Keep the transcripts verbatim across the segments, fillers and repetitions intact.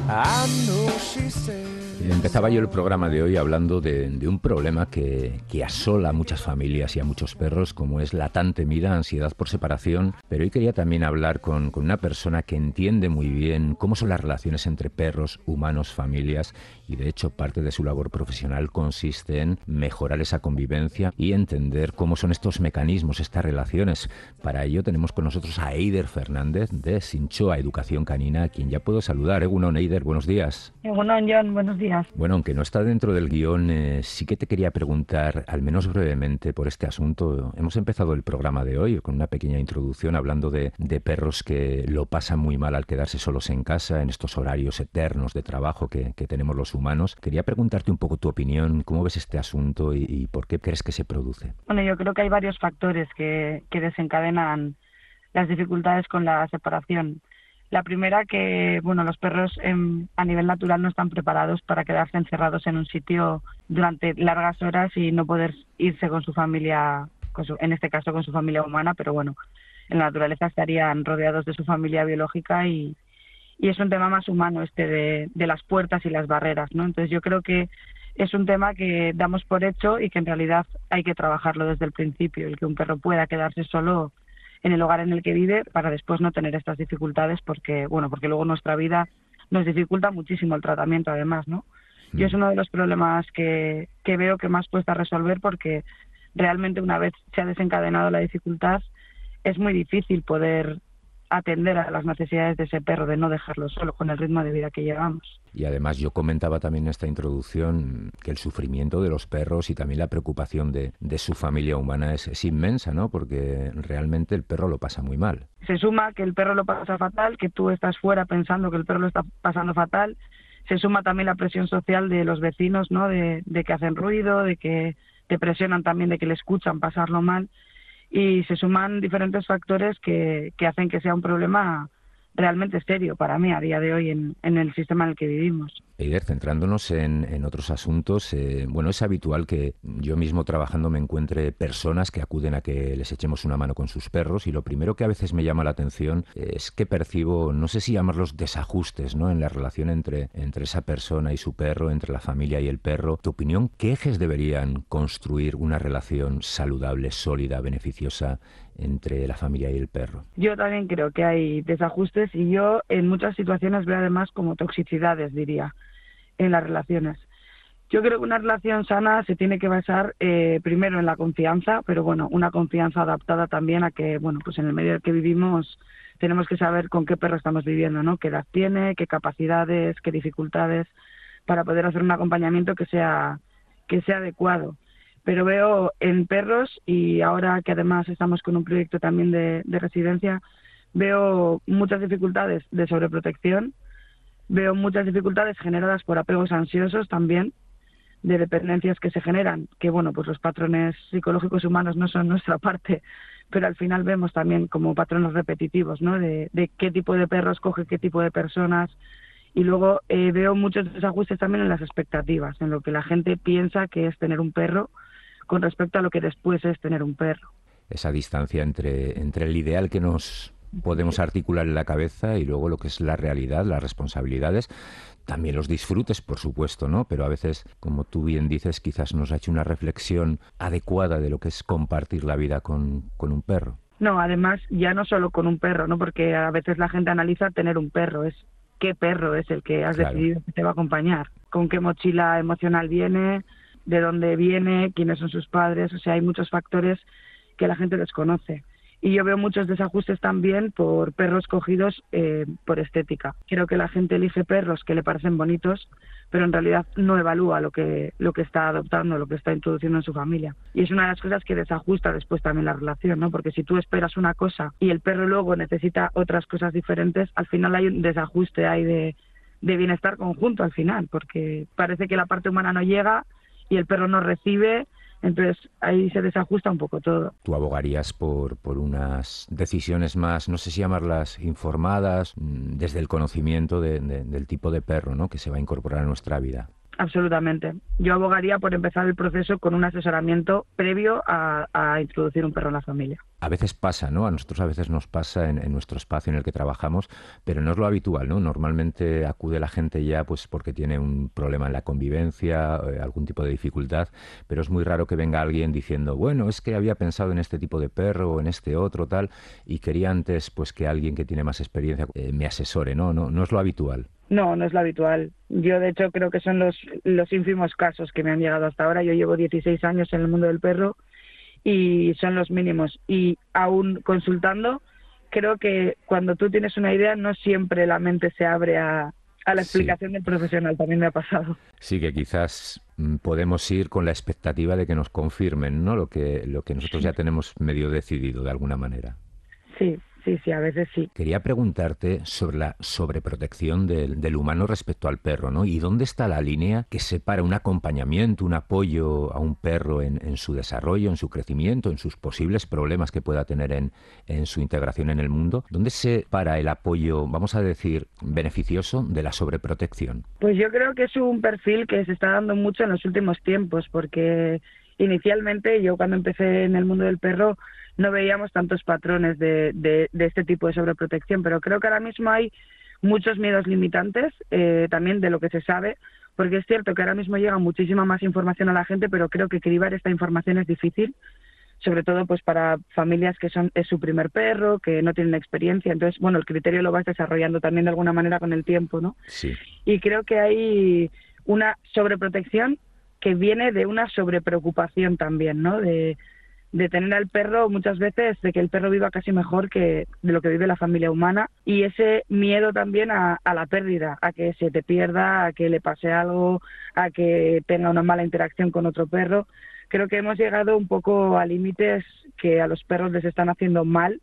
Empezaba yo el programa de hoy hablando de, de un problema que, que asola a muchas familias y a muchos perros, como es la tan temida ansiedad por separación. Pero hoy quería también hablar con, con una persona que entiende muy bien cómo son las relaciones entre perros, humanos, familias, y de hecho parte de su labor profesional consiste en mejorar esa convivencia y entender cómo son estos mecanismos, estas relaciones. Para ello tenemos con nosotros a Eider Fernández de Sinchoa Educación Canina, a quien ya puedo saludar. Egunon, Eider, buenos días. Egunon, John, buenos días. Bueno, aunque no está dentro del guión, eh, sí que te quería preguntar, al menos brevemente, por este asunto. Hemos empezado el programa de hoy con una pequeña introducción hablando de, de perros que lo pasan muy mal al quedarse solos en casa, en estos horarios eternos de trabajo que, que tenemos los humanos. Quería preguntarte un poco tu opinión, cómo ves este asunto y, y por qué crees que se produce. Bueno, yo creo que hay varios factores que, que desencadenan las dificultades con la separación. La primera, que bueno, los perros en, a nivel natural no están preparados para quedarse encerrados en un sitio durante largas horas y no poder irse con su familia, con su, en este caso con su familia humana, pero bueno, en la naturaleza estarían rodeados de su familia biológica y, y es un tema más humano este de, de las puertas y las barreras, ¿no? Entonces yo creo que es un tema que damos por hecho y que en realidad hay que trabajarlo desde el principio, el que un perro pueda quedarse solo en el hogar en el que vive para después no tener estas dificultades porque, bueno, porque luego nuestra vida nos dificulta muchísimo el tratamiento además, ¿no? Mm. Yo es uno de los problemas que, que veo que más cuesta resolver porque realmente una vez se ha desencadenado la dificultad es muy difícil poder atender a las necesidades de ese perro, de no dejarlo solo con el ritmo de vida que llevamos. Y además yo comentaba también en esta introducción que el sufrimiento de los perros y también la preocupación de, de su familia humana es, es inmensa, ¿no? Porque realmente el perro lo pasa muy mal. Se suma que el perro lo pasa fatal, que tú estás fuera pensando que el perro lo está pasando fatal. Se suma también la presión social de los vecinos, ¿no? De, de que hacen ruido, de que te presionan también, de que le escuchan pasarlo mal. Y se suman diferentes factores que, que hacen que sea un problema realmente serio para mí a día de hoy en, en el sistema en el que vivimos. Eider, centrándonos en, en otros asuntos, eh, bueno, es habitual que yo mismo trabajando me encuentre personas que acuden a que les echemos una mano con sus perros y lo primero que a veces me llama la atención es que percibo, no sé si llamarlos desajustes, ¿no? En la relación entre, entre esa persona y su perro, entre la familia y el perro. ¿Tu opinión, qué ejes deberían construir una relación saludable, sólida, beneficiosa entre la familia y el perro? Yo también creo que hay desajustes y yo en muchas situaciones veo además como toxicidades, diría, en las relaciones. Yo creo que una relación sana se tiene que basar eh, primero en la confianza, pero bueno, una confianza adaptada también a que, bueno, pues en el medio en el que vivimos tenemos que saber con qué perro estamos viviendo, ¿no? Qué edad tiene, qué capacidades, qué dificultades, para poder hacer un acompañamiento que sea, que sea adecuado. Pero veo en perros, y ahora que además estamos con un proyecto también de, de residencia, veo muchas dificultades de sobreprotección, veo muchas dificultades generadas por apegos ansiosos también, de dependencias que se generan, que bueno, pues los patrones psicológicos humanos no son nuestra parte, pero al final vemos también como patrones repetitivos, ¿no? De, de qué tipo de perros coge qué tipo de personas. Y luego eh, veo muchos desajustes también en las expectativas, en lo que la gente piensa que es tener un perro con respecto a lo que después es tener un perro. Esa distancia entre, entre el ideal que nos podemos articular en la cabeza y luego lo que es la realidad, las responsabilidades, también los disfrutes, por supuesto, ¿no? Pero a veces, como tú bien dices, quizás nos ha hecho una reflexión adecuada de lo que es compartir la vida con, con un perro. No, además, ya no solo con un perro, ¿no? Porque a veces la gente analiza tener un perro, es qué perro es el que has claro. decidido que te va a acompañar, con qué mochila emocional viene, de dónde viene, quiénes son sus padres, o sea, hay muchos factores que la gente desconoce. Y yo veo muchos desajustes también por perros cogidos eh, por estética. Creo que la gente elige perros que le parecen bonitos, pero en realidad no evalúa lo que lo que está adoptando, lo que está introduciendo en su familia. Y es una de las cosas que desajusta después también la relación, ¿no? Porque si tú esperas una cosa y el perro luego necesita otras cosas diferentes, al final hay un desajuste ahí de, de bienestar conjunto al final, porque parece que la parte humana no llega y el perro no recibe. Entonces ahí se desajusta un poco todo. ¿Tú abogarías por, por unas decisiones más, no sé si llamarlas informadas, desde el conocimiento de, de, del tipo de perro, ¿no? que se va a incorporar a nuestra vida? absolutamente. Yo abogaría por empezar el proceso con un asesoramiento previo a, a introducir un perro en la familia. A veces pasa, ¿no? A nosotros a veces nos pasa en, en nuestro espacio en el que trabajamos, pero no es lo habitual, ¿no? Normalmente acude la gente ya pues porque tiene un problema en la convivencia, eh, algún tipo de dificultad, pero es muy raro que venga alguien diciendo, bueno, es que había pensado en este tipo de perro o en este otro, tal, y quería antes pues que alguien que tiene más experiencia eh, me asesore, ¿no? No, no es lo habitual. No, no es lo habitual. Yo, de hecho, creo que son los, los ínfimos casos que me han llegado hasta ahora. Yo llevo dieciséis años en el mundo del perro y son los mínimos. Y aún consultando, creo que cuando tú tienes una idea, no siempre la mente se abre a, a la explicación sí. del profesional. También me ha pasado. Sí, que quizás podemos ir con la expectativa de que nos confirmen, ¿no? Lo que, lo que nosotros ya tenemos medio decidido de alguna manera. Sí. Sí, sí, a veces sí. Quería preguntarte sobre la sobreprotección del, del humano respecto al perro, ¿no? ¿Y dónde está la línea que separa un acompañamiento, un apoyo a un perro en, en su desarrollo, en su crecimiento, en sus posibles problemas que pueda tener en, en su integración en el mundo? ¿Dónde se para el apoyo, vamos a decir, beneficioso de la sobreprotección? Pues yo creo que es un perfil que se está dando mucho en los últimos tiempos, porque inicialmente yo cuando empecé en el mundo del perro no veíamos tantos patrones de, de, de este tipo de sobreprotección, pero creo que ahora mismo hay muchos miedos limitantes eh, también de lo que se sabe, porque es cierto que ahora mismo llega muchísima más información a la gente, pero creo que cribar esta información es difícil, sobre todo pues para familias que son es su primer perro, que no tienen experiencia, entonces bueno, el criterio lo vas desarrollando también de alguna manera con el tiempo, ¿no? Sí. Y creo que hay una sobreprotección que viene de una sobrepreocupación también, ¿no? De de tener al perro muchas veces, de que el perro viva casi mejor que de lo que vive la familia humana, y ese miedo también a, a la pérdida, a que se te pierda, a que le pase algo, a que tenga una mala interacción con otro perro. Creo que hemos llegado un poco a límites que a los perros les están haciendo mal,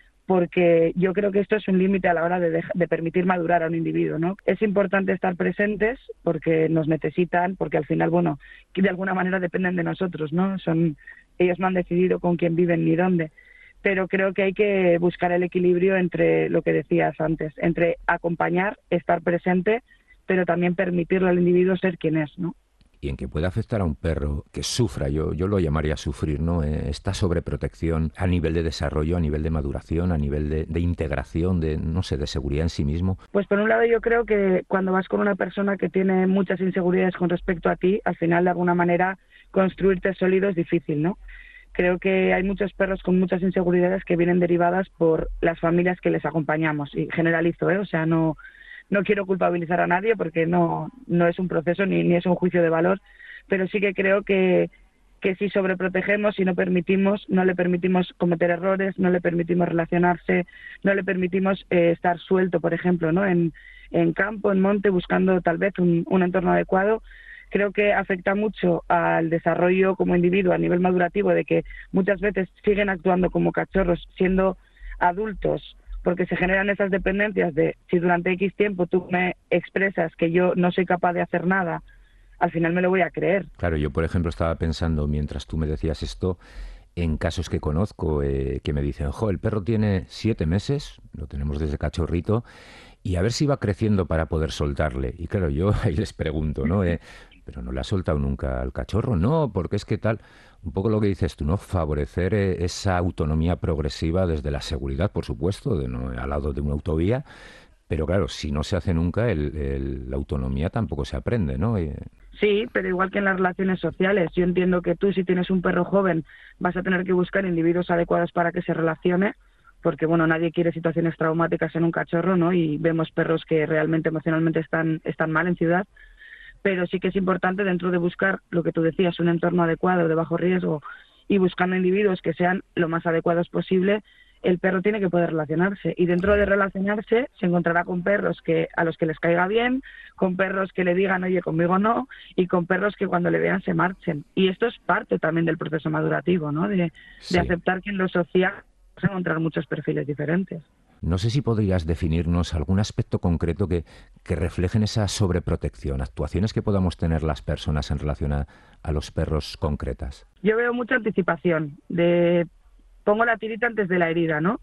porque yo creo que esto es un límite a la hora de, de, de permitir madurar a un individuo, ¿no? Es importante estar presentes porque nos necesitan, porque al final, bueno, de alguna manera dependen de nosotros, ¿no? Son ellos no han decidido con quién viven ni dónde, pero creo que hay que buscar el equilibrio entre lo que decías antes, entre acompañar, estar presente, pero también permitirle al individuo ser quien es, ¿no? Y en que puede afectar a un perro que sufra, yo, yo lo llamaría sufrir, ¿no? Eh, esta sobreprotección a nivel de desarrollo, a nivel de maduración, a nivel de, de integración, de, no sé, de seguridad en sí mismo. Pues por un lado yo creo que cuando vas con una persona que tiene muchas inseguridades con respecto a ti, al final de alguna manera construirte sólido es difícil, ¿no? Creo que hay muchos perros con muchas inseguridades que vienen derivadas por las familias que les acompañamos, y generalizo, ¿eh? O sea, no... No quiero culpabilizar a nadie porque no, no es un proceso ni, ni es un juicio de valor, pero sí que creo que, que si sobreprotegemos, si no permitimos, no le permitimos cometer errores, no le permitimos relacionarse, no le permitimos eh, estar suelto, por ejemplo, ¿no? En, en campo, en monte, buscando tal vez un, un entorno adecuado, creo que afecta mucho al desarrollo como individuo a nivel madurativo, de que muchas veces siguen actuando como cachorros siendo adultos, porque se generan esas dependencias de si durante X tiempo tú me expresas que yo no soy capaz de hacer nada, al final me lo voy a creer. Claro, yo por ejemplo estaba pensando mientras tú me decías esto, en casos que conozco eh, que me dicen, jo, el perro tiene siete meses, lo tenemos desde cachorrito, y a ver si va creciendo para poder soltarle. Y claro, yo ahí les pregunto, ¿no? Eh, pero no le has soltado nunca al cachorro, no, porque es que tal, un poco lo que dices tú, ¿no? Favorecer eh, esa autonomía progresiva desde la seguridad, por supuesto, de, ¿no? al lado de una autovía, pero claro, si no se hace nunca, el, el, la autonomía tampoco se aprende, ¿no? Eh... Sí, pero igual que en las relaciones sociales, yo entiendo que tú, si tienes un perro joven, vas a tener que buscar individuos adecuados para que se relacione, porque bueno, nadie quiere situaciones traumáticas en un cachorro, ¿no? Y vemos perros que realmente emocionalmente están, están mal en ciudad, pero sí que es importante dentro de buscar lo que tú decías, un entorno adecuado, de bajo riesgo, y buscando individuos que sean lo más adecuados posible, el perro tiene que poder relacionarse. Y dentro de relacionarse se encontrará con perros que a los que les caiga bien, con perros que le digan, oye, conmigo no, y con perros que cuando le vean se marchen. Y esto es parte también del proceso madurativo, ¿no? De, sí. de aceptar que en lo social vas a encontrar muchos perfiles diferentes. No sé si podrías definirnos algún aspecto concreto que, que reflejen esa sobreprotección, actuaciones que podamos tener las personas en relación a, a los perros concretas. Yo veo mucha anticipación, de pongo la tirita antes de la herida, ¿no?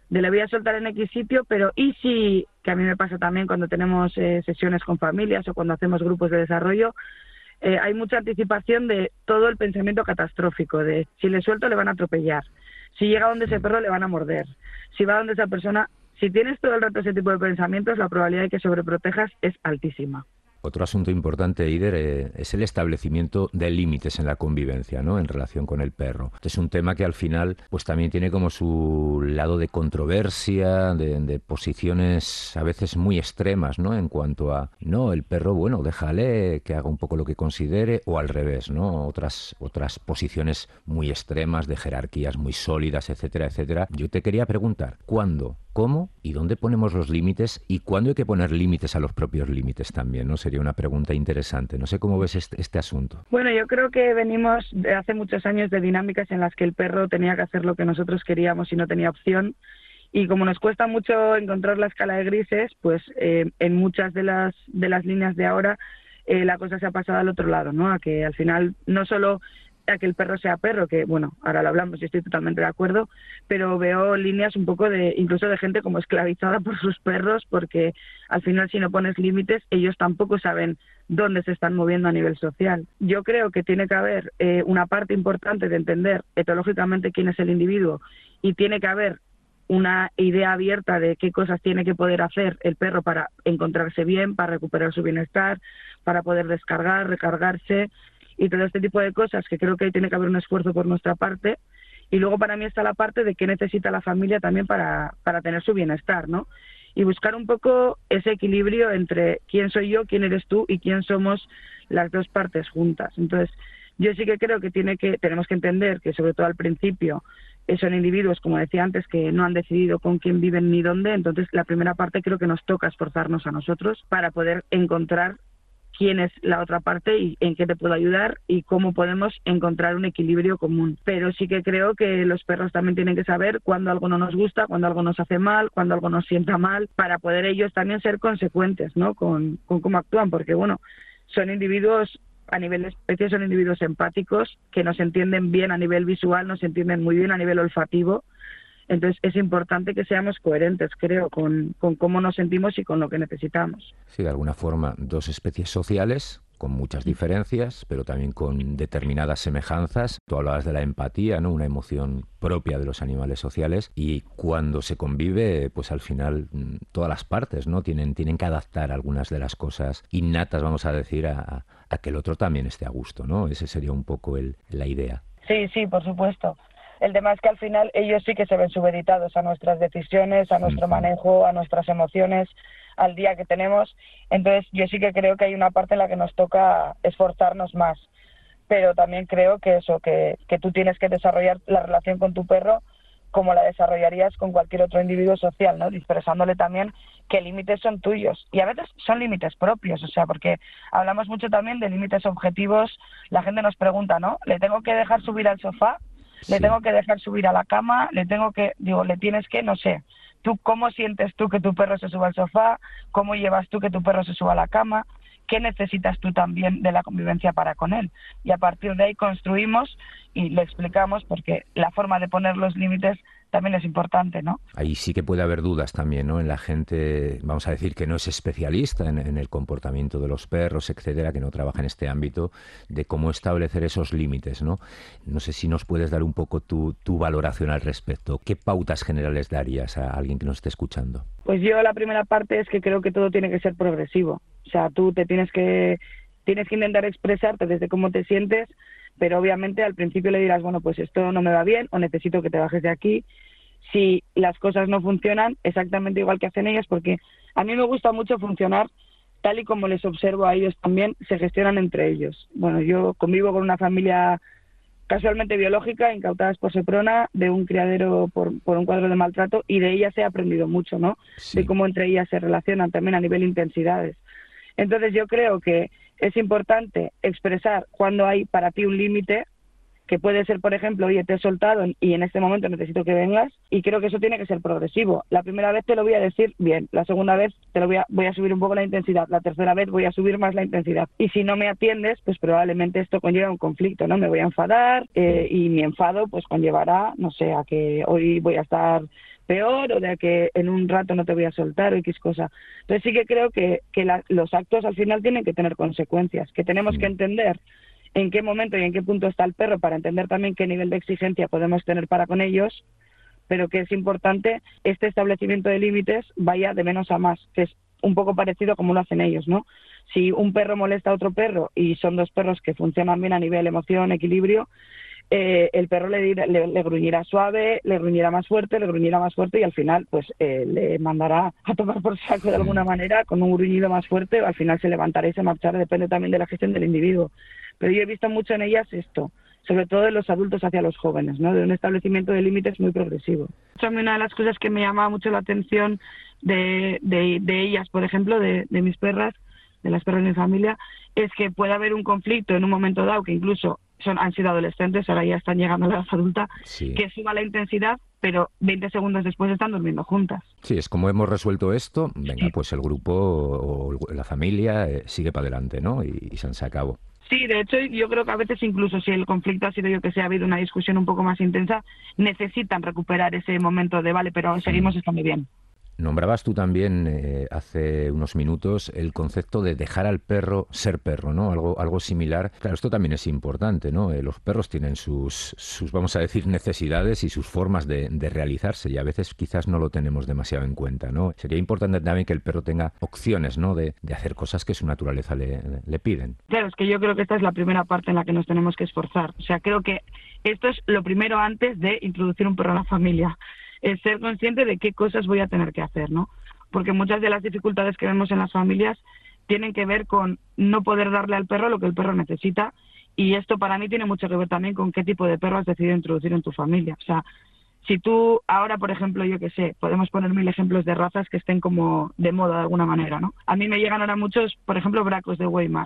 de le voy a soltar en X sitio, pero ¿y si, que a mí me pasa también cuando tenemos eh, sesiones con familias o cuando hacemos grupos de desarrollo, eh, hay mucha anticipación de todo el pensamiento catastrófico, de si le suelto le van a atropellar, si llega donde ese perro le van a morder, si va donde esa persona... Si tienes todo el rato ese tipo de pensamientos, la probabilidad de que sobreprotejas es altísima. Otro asunto importante, Eider, eh, es el establecimiento de límites en la convivencia, ¿no?, en relación con el perro. Es un tema que al final pues también tiene como su lado de controversia, de, de posiciones a veces muy extremas, ¿no?, en cuanto a, no, el perro, bueno, déjale que haga un poco lo que considere, o al revés, ¿no?, otras, otras posiciones muy extremas, de jerarquías muy sólidas, etcétera, etcétera. Yo te quería preguntar, ¿cuándo, cómo y dónde ponemos los límites y cuándo hay que poner límites a los propios límites también, ¿no? Sería una pregunta interesante. No sé cómo ves este, este asunto. Bueno, yo creo que venimos de hace muchos años de dinámicas en las que el perro tenía que hacer lo que nosotros queríamos y no tenía opción. Y como nos cuesta mucho encontrar la escala de grises, pues eh, en muchas de las, de las líneas de ahora eh, la cosa se ha pasado al otro lado, ¿no? A que al final no solo a que el perro sea perro, que bueno, ahora lo hablamos y estoy totalmente de acuerdo, pero veo líneas un poco de, incluso de gente como esclavizada por sus perros, porque al final si no pones límites, ellos tampoco saben dónde se están moviendo a nivel social. Yo creo que tiene que haber eh, una parte importante de entender etológicamente quién es el individuo y tiene que haber una idea abierta de qué cosas tiene que poder hacer el perro para encontrarse bien, para recuperar su bienestar, para poder descargar, recargarse, y todo este tipo de cosas, que creo que ahí tiene que haber un esfuerzo por nuestra parte. Y luego para mí está la parte de qué necesita la familia también para, para tener su bienestar, ¿no? Y buscar un poco ese equilibrio entre quién soy yo, quién eres tú y quién somos las dos partes juntas. Entonces, yo sí que creo que, tiene que tenemos que entender que, sobre todo al principio, son individuos, como decía antes, que no han decidido con quién viven ni dónde. Entonces, la primera parte creo que nos toca esforzarnos a nosotros para poder encontrar quién es la otra parte y en qué te puedo ayudar y cómo podemos encontrar un equilibrio común. Pero sí que creo que los perros también tienen que saber cuándo algo no nos gusta, cuándo algo nos hace mal, cuándo algo nos sienta mal, para poder ellos también ser consecuentes, ¿no?, con, con cómo actúan, porque bueno, son individuos, a nivel de especie, son individuos empáticos que nos entienden bien a nivel visual, nos entienden muy bien a nivel olfativo. Entonces es importante que seamos coherentes, creo, con, con cómo nos sentimos y con lo que necesitamos. Sí, de alguna forma, dos especies sociales con muchas diferencias, pero también con determinadas semejanzas. Tú hablabas de la empatía, ¿no?, una emoción propia de los animales sociales, y cuando se convive, pues al final todas las partes, ¿no?, tienen, tienen que adaptar algunas de las cosas innatas, vamos a decir, a, a que el otro también esté a gusto, ¿no? Ese sería un poco el, la idea. Sí, sí, por supuesto. El tema es que al final ellos sí que se ven supeditados a nuestras decisiones, a nuestro manejo, a nuestras emociones, al día que tenemos. Entonces yo sí que creo que hay una parte en la que nos toca esforzarnos más. Pero también creo que eso, que, que tú tienes que desarrollar la relación con tu perro como la desarrollarías con cualquier otro individuo social, ¿no?, expresándole también qué límites son tuyos. Y a veces son límites propios, o sea, porque hablamos mucho también de límites objetivos. La gente nos pregunta, ¿no?, ¿le tengo que dejar subir al sofá? Le sí. tengo que dejar subir a la cama, le tengo que, digo, le tienes que, no sé, tú cómo sientes tú que tu perro se suba al sofá, cómo llevas tú que tu perro se suba a la cama, qué necesitas tú también de la convivencia para con él. Y a partir de ahí construimos y le explicamos, porque la forma de poner los límites también es importante, ¿no? Ahí sí que puede haber dudas también, ¿no?, en la gente, vamos a decir, que no es especialista en, en el comportamiento de los perros, etcétera, que no trabaja en este ámbito, de cómo establecer esos límites, ¿no? No sé si nos puedes dar un poco tu, tu valoración al respecto. ¿Qué pautas generales darías a alguien que nos esté escuchando? Pues yo la primera parte es que creo que todo tiene que ser progresivo. O sea, tú te tienes que, tienes que intentar expresarte desde cómo te sientes, pero obviamente al principio le dirás, bueno, pues esto no me va bien o necesito que te bajes de aquí. Si las cosas no funcionan, exactamente igual que hacen ellos, porque a mí me gusta mucho funcionar tal y como les observo a ellos también, se gestionan entre ellos. Bueno, yo convivo con una familia casualmente biológica, incautadas por Seprona, de un criadero por, por un cuadro de maltrato, y de ellas he aprendido mucho, ¿no? Sí. De cómo entre ellas se relacionan también a nivel intensidades. Entonces yo creo que es importante expresar cuando hay para ti un límite, que puede ser, por ejemplo, oye, te he soltado y en este momento necesito que vengas, y creo que eso tiene que ser progresivo. La primera vez te lo voy a decir bien, la segunda vez te lo voy a, voy a subir un poco la intensidad, la tercera vez voy a subir más la intensidad. Y si no me atiendes, pues probablemente esto conlleva un conflicto, ¿no? Me voy a enfadar eh, y mi enfado pues conllevará, no sé, a que hoy voy a estar peor o de que en un rato no te voy a soltar o X cosa. Entonces sí que creo que, que la, los actos al final tienen que tener consecuencias, que tenemos que entender en qué momento y en qué punto está el perro para entender también qué nivel de exigencia podemos tener para con ellos, pero que es importante este establecimiento de límites vaya de menos a más, que es un poco parecido a como lo hacen ellos, ¿no? Si un perro molesta a otro perro y son dos perros que funcionan bien a nivel emoción, equilibrio, eh, el perro le, dirá, le, le gruñirá suave, le gruñirá más fuerte, le gruñirá más fuerte y al final pues eh, le mandará a tomar por saco de alguna manera con un gruñido más fuerte, o al final se levantará y se marchará, depende también de la gestión del individuo. Pero yo he visto mucho en ellas esto, sobre todo de los adultos hacia los jóvenes, ¿no? De un establecimiento de límites muy progresivo. A mí una de las cosas que me llamaba mucho la atención de, de, de ellas, por ejemplo, de, de mis perras, de las perras de mi familia, es que puede haber un conflicto en un momento dado, que incluso son han sido adolescentes, ahora ya están llegando a la edad adulta, sí, que suba la intensidad, pero veinte segundos después están durmiendo juntas. Sí, es como hemos resuelto esto, venga, sí, pues el grupo o la familia eh, sigue para adelante, ¿no? Y, y se acabó. Sí, de hecho yo creo que a veces incluso si el conflicto ha sido, yo que sé, ha habido una discusión un poco más intensa, necesitan recuperar ese momento de vale, pero seguimos estando bien. Nombrabas tú también eh, hace unos minutos el concepto de dejar al perro ser perro, ¿no? Algo, algo similar. Claro, esto también es importante, ¿no? Eh, los perros tienen sus, sus, vamos a decir, necesidades y sus formas de, de realizarse y a veces quizás no lo tenemos demasiado en cuenta, ¿no? Sería importante también que el perro tenga opciones, ¿no? De, de hacer cosas que su naturaleza le, le piden. Claro, es que yo creo que esta es la primera parte en la que nos tenemos que esforzar. O sea, creo que esto es lo primero antes de introducir un perro en la familia. Es ser consciente de qué cosas voy a tener que hacer, ¿no? Porque muchas de las dificultades que vemos en las familias tienen que ver con no poder darle al perro lo que el perro necesita, y esto para mí tiene mucho que ver también con qué tipo de perro has decidido introducir en tu familia. O sea, si tú ahora, por ejemplo, yo qué sé, podemos poner mil ejemplos de razas que estén como de moda de alguna manera, ¿no? A mí me llegan ahora muchos, por ejemplo, bracos de Weimar,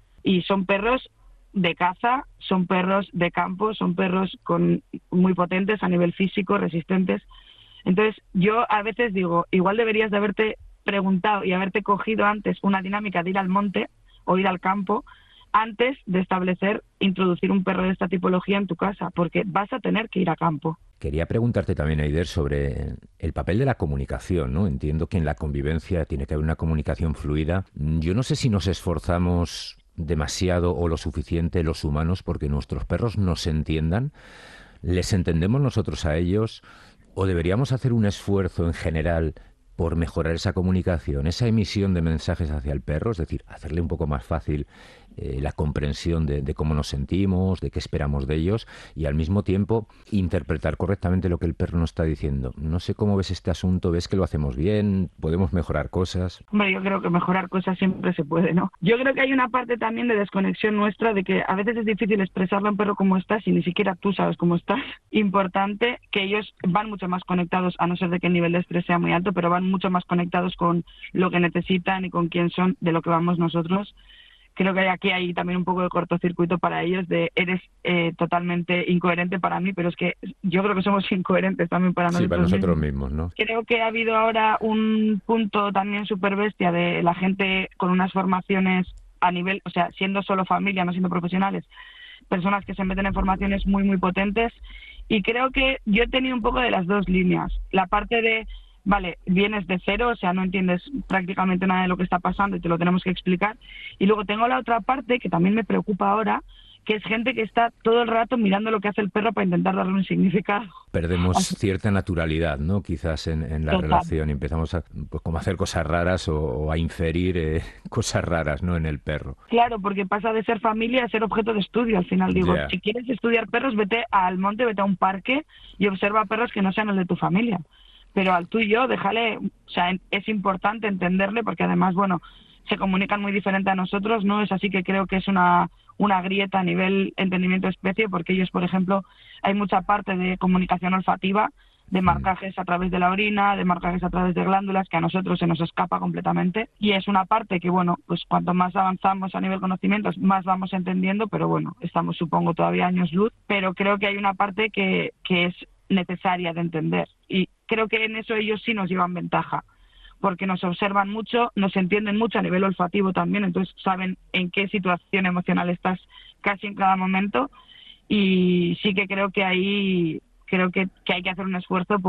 y son perros de caza, son perros de campo, son perros con muy potentes a nivel físico, resistentes. Entonces yo a veces digo, igual deberías de haberte preguntado y haberte cogido antes una dinámica de ir al monte o ir al campo antes de establecer, introducir un perro de esta tipología en tu casa, porque vas a tener que ir a campo. Quería preguntarte también, Eider, sobre el papel de la comunicación, ¿no? Entiendo que en la convivencia tiene que haber una comunicación fluida. Yo no sé si nos esforzamos demasiado o lo suficiente los humanos porque nuestros perros nos entiendan. ¿Les entendemos nosotros a ellos? ¿O deberíamos hacer un esfuerzo en general por mejorar esa comunicación, esa emisión de mensajes hacia el perro? Es decir, hacerle un poco más fácil eh, la comprensión de, de cómo nos sentimos, de qué esperamos de ellos y al mismo tiempo interpretar correctamente lo que el perro nos está diciendo. No sé cómo ves este asunto, ¿ves que lo hacemos bien? ¿Podemos mejorar cosas? Hombre, yo creo que mejorar cosas siempre se puede, ¿no? Yo creo que hay una parte también de desconexión nuestra, de que a veces es difícil expresarle a un perro cómo estás y ni siquiera tú sabes cómo estás. Importante que ellos van mucho más conectados, a no ser de que el nivel de estrés sea muy alto, pero van mucho más conectados con lo que necesitan y con quién son de lo que vamos nosotros. Creo que aquí hay también un poco de cortocircuito para ellos, de eres eh, totalmente incoherente para mí, pero es que yo creo que somos incoherentes también para nosotros, sí, para nosotros mismos, ¿no? Creo que ha habido ahora un punto también súper bestia de la gente con unas formaciones a nivel, o sea, siendo solo familia, no siendo profesionales, personas que se meten en formaciones muy, muy potentes, y creo que yo he tenido un poco de las dos líneas. La parte de vale, vienes de cero, o sea, no entiendes prácticamente nada de lo que está pasando y te lo tenemos que explicar. Y luego tengo la otra parte que también me preocupa ahora, que es gente que está todo el rato mirando lo que hace el perro para intentar darle un significado. Perdemos Así. cierta naturalidad, ¿no? Quizás en, en la Total. relación y empezamos a pues, como a hacer cosas raras o, o a inferir eh, cosas raras, ¿no? En el perro. Claro, porque pasa de ser familia a ser objeto de estudio. Al final digo, yeah. si quieres estudiar perros, vete al monte, vete a un parque y observa perros que no sean los de tu familia. Pero al tuyo, déjale, o sea, es importante entenderle porque además, bueno, se comunican muy diferente a nosotros, ¿no? Es así que creo que es una, una grieta a nivel entendimiento de especie, porque ellos, por ejemplo, hay mucha parte de comunicación olfativa, de marcajes a través de la orina, de marcajes a través de glándulas, que a nosotros se nos escapa completamente, y es una parte que, bueno, pues cuanto más avanzamos a nivel conocimientos, más vamos entendiendo, pero bueno, estamos, supongo, todavía años luz, pero creo que hay una parte que, que es necesaria de entender, y creo que en eso ellos sí nos llevan ventaja, porque nos observan mucho, nos entienden mucho a nivel olfativo también, entonces saben en qué situación emocional estás casi en cada momento, y sí que creo que ahí creo que, que hay que hacer un esfuerzo por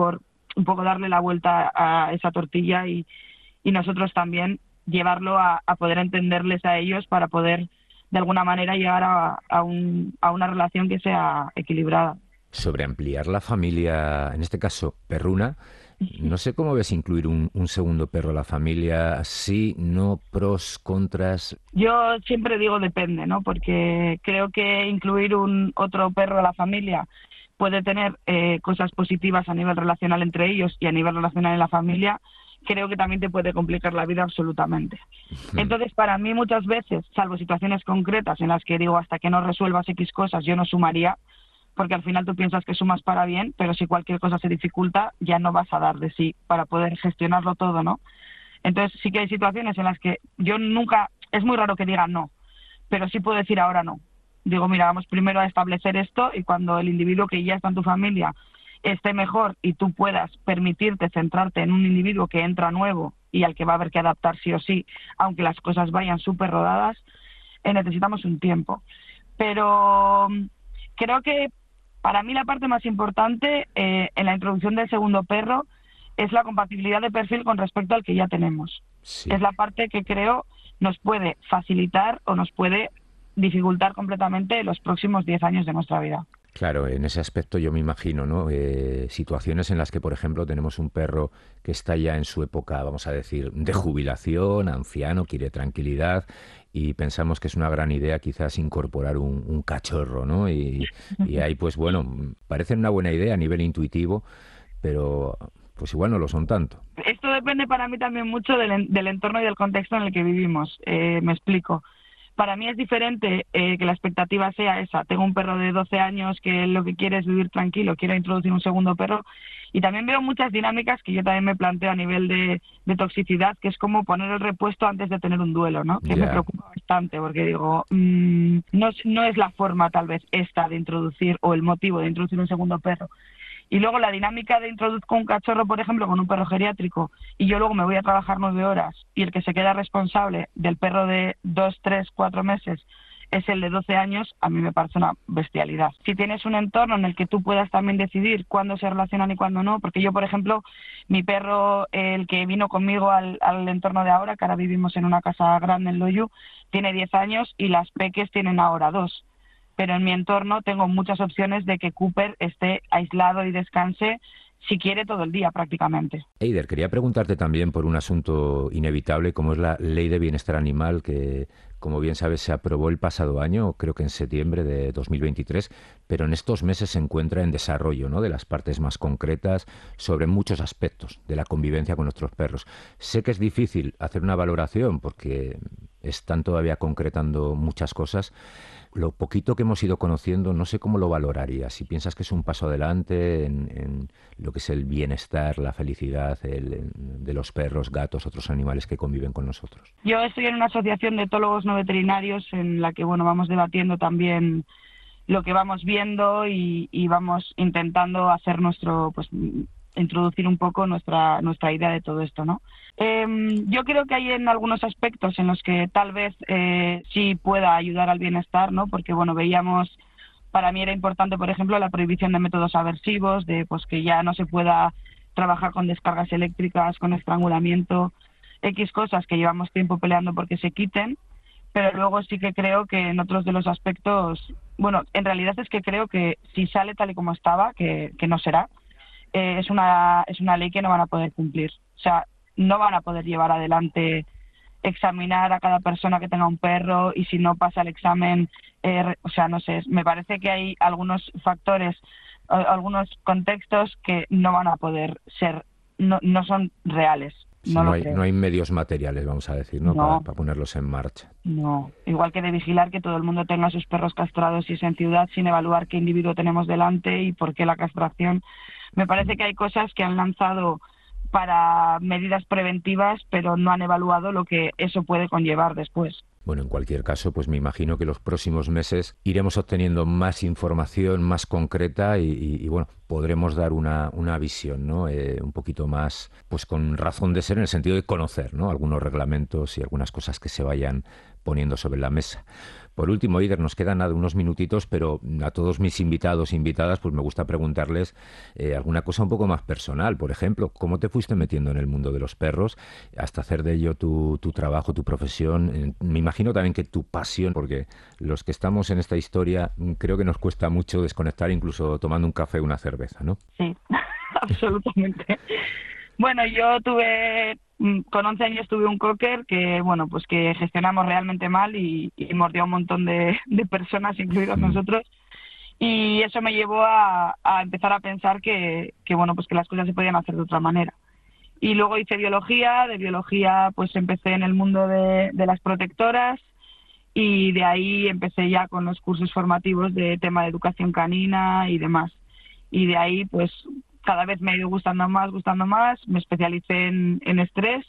un poco darle la vuelta a esa tortilla y, y nosotros también llevarlo a, a poder entenderles a ellos para poder de alguna manera llegar a, a, un, a una relación que sea equilibrada. Sobre ampliar la familia, en este caso perruna, no sé cómo ves incluir un, un segundo perro a la familia, sí, no, pros, contras. Yo siempre digo depende, ¿no? Porque creo que incluir un otro perro a la familia puede tener eh, cosas positivas a nivel relacional entre ellos y a nivel relacional en la familia. Creo que también te puede complicar la vida absolutamente. Entonces, para mí muchas veces, salvo situaciones concretas en las que digo hasta que no resuelvas X cosas, yo no sumaría, porque al final tú piensas que sumas para bien, pero si cualquier cosa se dificulta, ya no vas a dar de sí para poder gestionarlo todo, ¿no? Entonces sí que hay situaciones en las que yo nunca, es muy raro que diga no, pero sí puedo decir ahora no. Digo, mira, vamos primero a establecer esto y cuando el individuo que ya está en tu familia esté mejor y tú puedas permitirte centrarte en un individuo que entra nuevo y al que va a haber que adaptar sí o sí, aunque las cosas vayan súper rodadas, eh, necesitamos un tiempo. Pero creo que para mí la parte más importante eh, en la introducción del segundo perro es la compatibilidad de perfil con respecto al que ya tenemos. Sí. Es la parte que creo nos puede facilitar o nos puede dificultar completamente los próximos diez años de nuestra vida. Claro, en ese aspecto yo me imagino, ¿no? Eh, situaciones en las que, por ejemplo, tenemos un perro que está ya en su época, vamos a decir, de jubilación, anciano, quiere tranquilidad y pensamos que es una gran idea quizás incorporar un, un cachorro, ¿no? Y, y ahí, pues bueno, parece una buena idea a nivel intuitivo, pero pues igual no lo son tanto. Esto depende para mí también mucho del, del entorno y del contexto en el que vivimos. Eh, me explico. Para mí es diferente eh, que la expectativa sea esa. Tengo un perro de doce años que lo que quiere es vivir tranquilo, quiero introducir un segundo perro. Y también veo muchas dinámicas que yo también me planteo a nivel de, de toxicidad, que es como poner el repuesto antes de tener un duelo, ¿no? Que Yeah. me preocupa bastante porque digo, mmm, no, no es la forma tal vez esta de introducir o el motivo de introducir un segundo perro. Y luego la dinámica de introduzco un cachorro, por ejemplo, con un perro geriátrico, y yo luego me voy a trabajar nueve horas, y el que se queda responsable del perro de dos, tres, cuatro meses es el de doce años, a mí me parece una bestialidad. Si tienes un entorno en el que tú puedas también decidir cuándo se relacionan y cuándo no, porque yo, por ejemplo, mi perro, el que vino conmigo al, al entorno de ahora, que ahora vivimos en una casa grande en Loiu, tiene diez años y las peques tienen ahora dos. Pero en mi entorno tengo muchas opciones de que Cooper esté aislado y descanse si quiere todo el día prácticamente. Eider, quería preguntarte también por un asunto inevitable como es la Ley de Bienestar Animal que, como bien sabes, se aprobó el pasado año, creo que en septiembre de dos mil veintitrés, pero en estos meses se encuentra en desarrollo, ¿no?, de las partes más concretas sobre muchos aspectos de la convivencia con nuestros perros. Sé que es difícil hacer una valoración porque están todavía concretando muchas cosas. Lo poquito que hemos ido conociendo, no sé cómo lo valorarías. Si piensas que es un paso adelante en, en lo que es el bienestar, la felicidad el, de los perros, gatos, otros animales que conviven con nosotros. Yo estoy en una asociación de etólogos no veterinarios en la que bueno vamos debatiendo también lo que vamos viendo y, y vamos intentando hacer nuestro, pues introducir un poco nuestra nuestra idea de todo esto, ¿no? Eh, yo creo que hay en algunos aspectos en los que tal vez eh, sí pueda ayudar al bienestar, ¿no? Porque bueno, veíamos, para mí era importante, por ejemplo, la prohibición de métodos aversivos, de pues que ya no se pueda trabajar con descargas eléctricas, con estrangulamiento, X cosas que llevamos tiempo peleando porque se quiten, pero luego sí que creo que en otros de los aspectos, bueno, en realidad es que creo que si sale tal y como estaba, que, que no será, eh, es una es una ley que no van a poder cumplir. O sea, no van a poder llevar adelante examinar a cada persona que tenga un perro y si no pasa el examen, eh, o sea, no sé, me parece que hay algunos factores, eh, algunos contextos que no van a poder ser, no, no son reales. Sí, no no, lo hay, creo. no hay medios materiales, vamos a decir, ¿no? No. Para, para ponerlos en marcha. No, igual que de vigilar que todo el mundo tenga sus perros castrados si es en ciudad, sin evaluar qué individuo tenemos delante y por qué la castración. Me parece que hay cosas que han lanzado para medidas preventivas, pero no han evaluado lo que eso puede conllevar después. Bueno, en cualquier caso, pues me imagino que los próximos meses iremos obteniendo más información más concreta y, y, y bueno, podremos dar una, una visión, ¿no? Eh, un poquito más, pues con razón de ser, en el sentido de conocer, ¿no? Algunos reglamentos y algunas cosas que se vayan poniendo sobre la mesa. Por último, Eider, nos quedan nada, unos minutitos, pero a todos mis invitados e invitadas, pues me gusta preguntarles eh, alguna cosa un poco más personal. Por ejemplo, ¿cómo te fuiste metiendo en el mundo de los perros hasta hacer de ello tu, tu trabajo, tu profesión? Eh, me imagino también que tu pasión, porque los que estamos en esta historia creo que nos cuesta mucho desconectar, incluso tomando un café o una cerveza, ¿no? Sí, absolutamente. Bueno, yo tuve, con once años tuve un cocker que, bueno, pues que gestionamos realmente mal y, y mordió a un montón de, de personas, incluidos mm. nosotros. Y eso me llevó a, a empezar a pensar que, que, bueno, pues que las cosas se podían hacer de otra manera. Y luego hice biología, de biología pues empecé en el mundo de, de las protectoras y de ahí empecé ya con los cursos formativos de tema de educación canina y demás. Y de ahí pues cada vez me ha ido gustando más, gustando más, me especialicé en, en estrés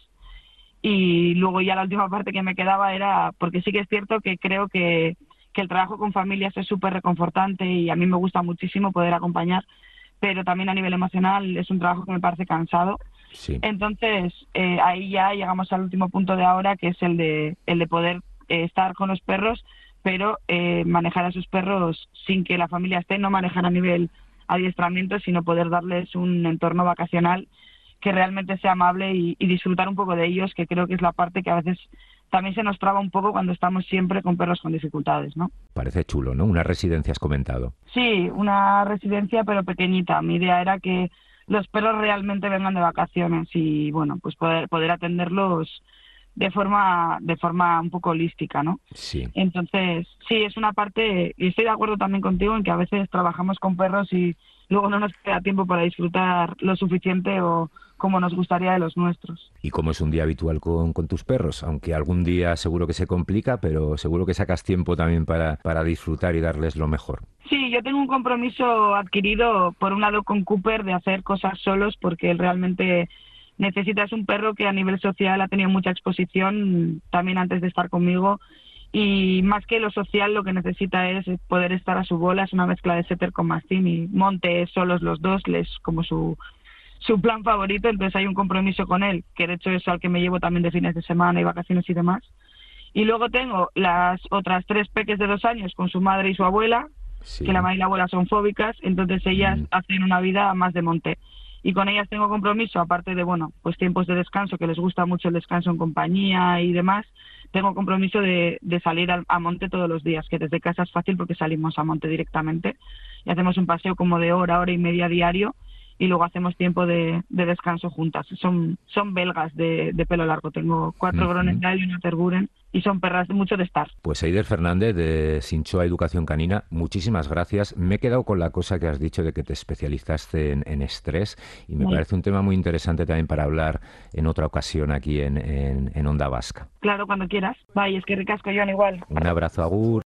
y luego ya la última parte que me quedaba era, porque sí que es cierto que creo que, que el trabajo con familias es súper reconfortante y a mí me gusta muchísimo poder acompañar, pero también a nivel emocional es un trabajo que me parece cansado. Sí. Entonces eh, ahí ya llegamos al último punto de ahora, que es el de, el de poder eh, estar con los perros, pero eh, manejar a sus perros sin que la familia esté, no manejar a nivel adiestramiento, sino poder darles un entorno vacacional que realmente sea amable y, y disfrutar un poco de ellos, que creo que es la parte que a veces también se nos traba un poco cuando estamos siempre con perros con dificultades, ¿no? Parece chulo, ¿no? Una residencia has comentado. Sí, una residencia pero pequeñita. Mi idea era que los perros realmente vengan de vacaciones y, bueno, pues poder poder atenderlos de forma de forma un poco holística, ¿no? Sí. Entonces, sí, es una parte, y estoy de acuerdo también contigo en que a veces trabajamos con perros y luego no nos queda tiempo para disfrutar lo suficiente o como nos gustaría de los nuestros. ¿Y cómo es un día habitual con, con tus perros? Aunque algún día seguro que se complica, pero seguro que sacas tiempo también para, para disfrutar y darles lo mejor. Sí, yo tengo un compromiso adquirido, por un lado con Cooper, de hacer cosas solos, porque él realmente necesita, es un perro que a nivel social ha tenido mucha exposición también antes de estar conmigo, y más que lo social lo que necesita es poder estar a su bola. Es una mezcla de setter con mastín y monte solos los dos, les como su su plan favorito, entonces hay un compromiso con él, que de hecho es al que me llevo también de fines de semana y vacaciones y demás. Y luego tengo las otras tres peques de dos años con su madre y su abuela, sí. que la madre y la abuela son fóbicas, entonces ellas mm. hacen una vida más de monte. Y con ellas tengo compromiso, aparte de, bueno, pues tiempos de descanso, que les gusta mucho el descanso en compañía y demás, tengo compromiso de, de salir al, a monte todos los días, que desde casa es fácil porque salimos a monte directamente y hacemos un paseo como de hora, hora y media diario, y luego hacemos tiempo de, de descanso juntas. Son son belgas de, de pelo largo. Tengo cuatro uh-huh. Gronendale y una Tervuren y son perras de mucho de estar. Pues Eider Fernández de Sinchoa Educación Canina, muchísimas gracias. Me he quedado con la cosa que has dicho de que te especializaste en, en estrés y me sí. parece un tema muy interesante también para hablar en otra ocasión aquí en, en, en Onda Vasca. Claro, cuando quieras. Vaya, es que ricasco, Joan, igual. Un abrazo, agur.